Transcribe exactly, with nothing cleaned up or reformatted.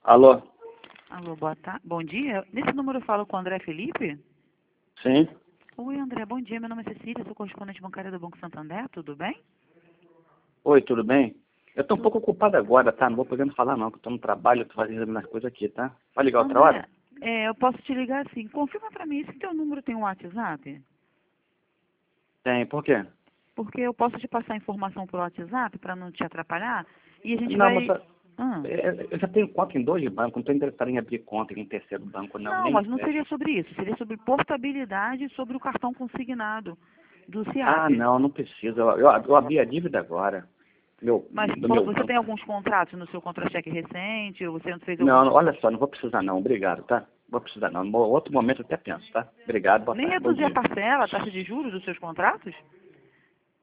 Alô? Alô, boa tarde. Bom dia. Nesse número eu falo com o André Felipe? Sim? Oi, André. Bom dia. Meu nome é Cecília, sou correspondente bancária do Banco Santander. Tudo bem? Oi, tudo bem? Eu tô um pouco ocupado agora, tá? Não vou podendo falar não, que eu tô no trabalho, eu tô fazendo umas coisas aqui, tá? Pode ligar outra André, hora? é, eu posso te ligar assim. Confirma pra mim se teu número tem um WhatsApp. Tem, por quê? Porque eu posso te passar informação por WhatsApp para não te atrapalhar. E a gente Não, vai... moça, Ah. é, eu já tenho conta em dois bancos, não tô interessado em abrir conta em terceiro banco, não, Não, nem mas não é. seria sobre isso. Seria sobre portabilidade e sobre o cartão consignado do Ah, SIAP. não, não precisa. Eu, eu, eu abri a dívida agora. Meu, Mas do po- meu você tem banco. alguns contratos no seu contra-cheque recente? Ou você fez Não, alguns... não, olha só, não vou precisar não, obrigado, tá? Vou precisar não. Em outro momento eu até penso, tá? Obrigado, boa Nem tarde, bom reduzir a dia. parcela, a taxa de juros dos seus contratos?